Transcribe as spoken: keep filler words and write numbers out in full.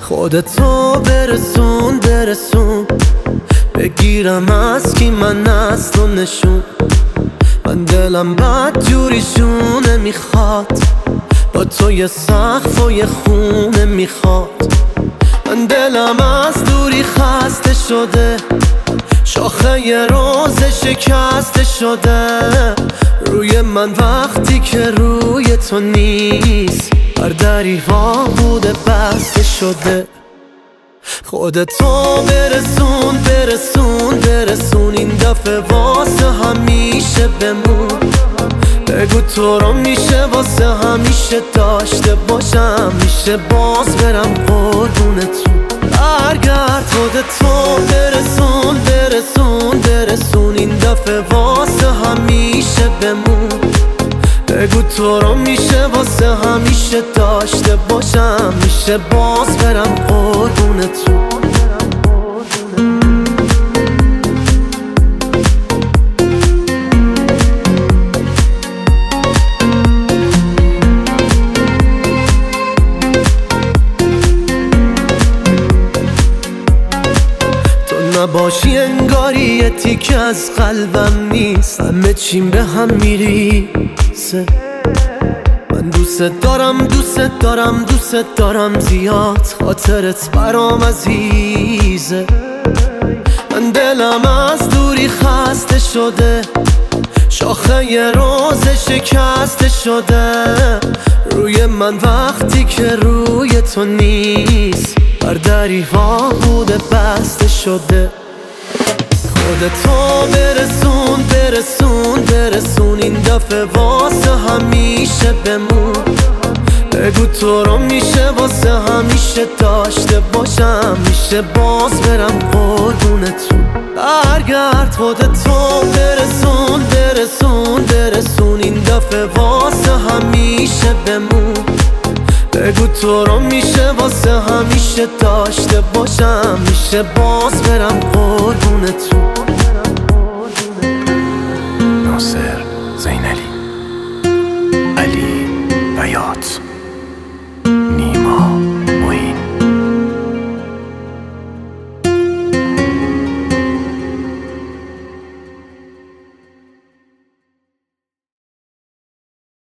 خودتو برسون برسون، بگیرم از کی من از تو نشون. من دلم بد جوری شونه میخواد، با تو یه سقف و یه خونه میخواد. من دلم از دوری خسته شده، شاخه یه روز شکسته شده. روی من وقتی که روی تو نیست، بر دری وا بوده بسته شده. خودتو برسون برسون برسون، این دفعه واسه همیشه بمون. بگو تو رو میشه واسه همیشه داشته باشم، میشه باز برم قربونتون. برگرد خودتو برسون برسون برسون، این دفعه واسه همیشه بمون. بگو تو رو میشه واسه همیشه داشته باشم، میشه باز برم قربونتون. نباشی انگاری یه تیکه از قلبم نیست، همه چیم به هم میریزه. من دوست دارم دوست دارم دوست دارم زیاد، خاطرت برام عزیزه. من دلم از دوری خسته شده، شاخه یه روز شکسته شده. روی من وقتی که روی تو نیست، بر دری وا بوده بسته شده. خودتو برسون برسون برسون، این دفعه واسه همیشه بمون. بگو تو رو میشه واسه همیشه داشته باشم، میشه باز برم قربونتون. برگرد خودتو برسون برسون برسون، این دفعه واسه همیشه بمون. بگو تو رو میشه واسه همیشه داشته باشم، میشه باز برم قربونتون.